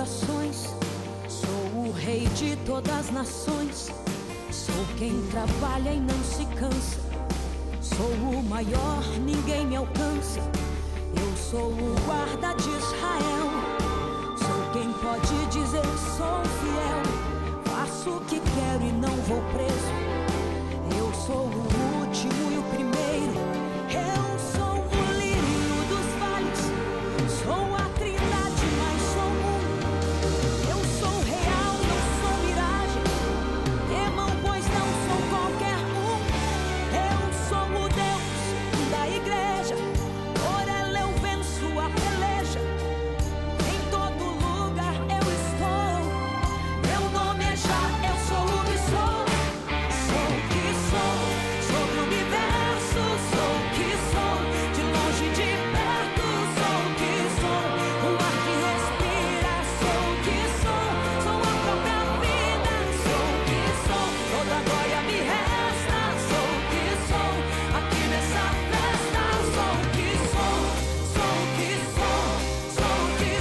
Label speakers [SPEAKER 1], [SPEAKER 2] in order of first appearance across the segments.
[SPEAKER 1] estações, sou o rei de todas as nações. Sou quem trabalha e não se cansa, sou o maior, ninguém me alcança. Eu sou o guarda de Israel, sou quem pode dizer sou fiel. Faço o que quero e não vou preso. Eu sou o último e o primeiro. Eu sou o lírio dos vales, sou a trindade, mas sou um. Eu sou real, não sou miragem. Temam, pois não sou qualquer um. Eu sou o Deus da igreja, por ela eu venço a peleja. Em todo lugar eu estou, meu nome é Já, eu sou o que sou. Sou o que sou, sobre o universo, sou o que sou. De longe, de perto, sou o que sou. O ar que respira, sou o que sou. Sou a própria vida, sou o que sou. Toda glória me resta, sou o que sou. Aqui nessa festa, sou o que sou. Sou o que sou, sou o que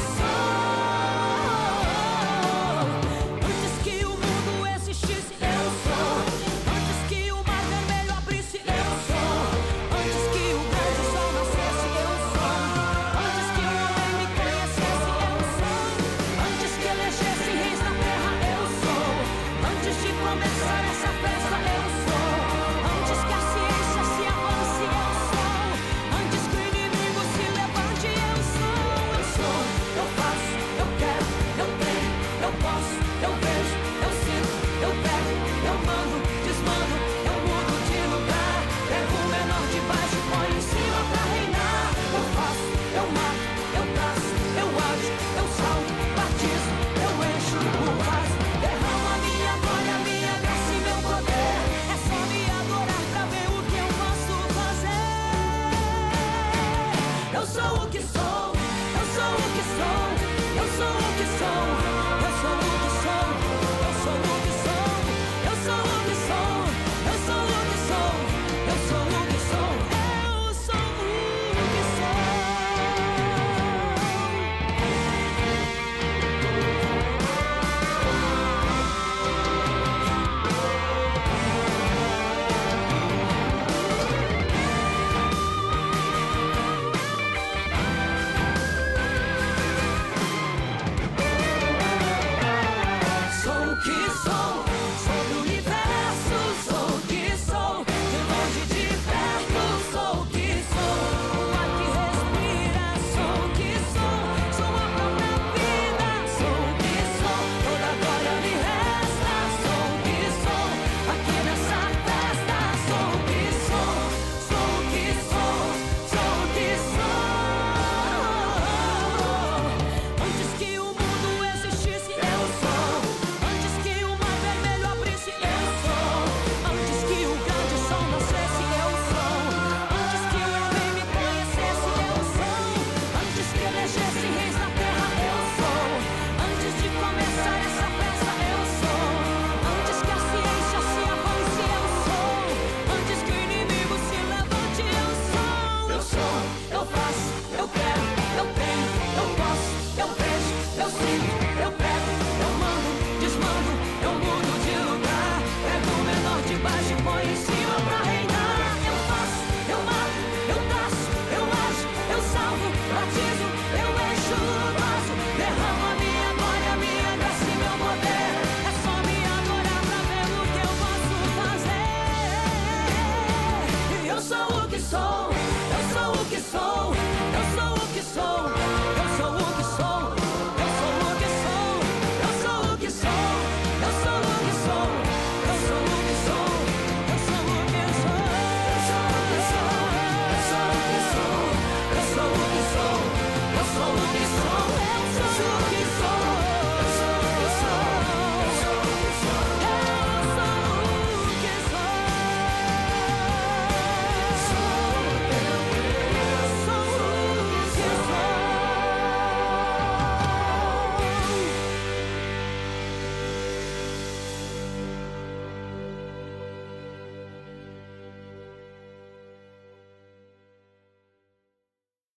[SPEAKER 1] sou. Antes que o mundo existisse, eu sou. Antes que o mar vermelho abrisse, eu sou. Antes que o grande sol nascesse, eu sou. Antes que o homem me conhecesse, eu sou. Antes que elegesse reis na terra, eu sou. Antes de começar essa festa, eu sou. Antes que a ciência se avance, eu sou. Antes que o inimigo se levante, eu sou. Eu sou, eu faço, eu quero, eu tenho, eu posso, eu vejo, eu sinto, eu pego, eu mando.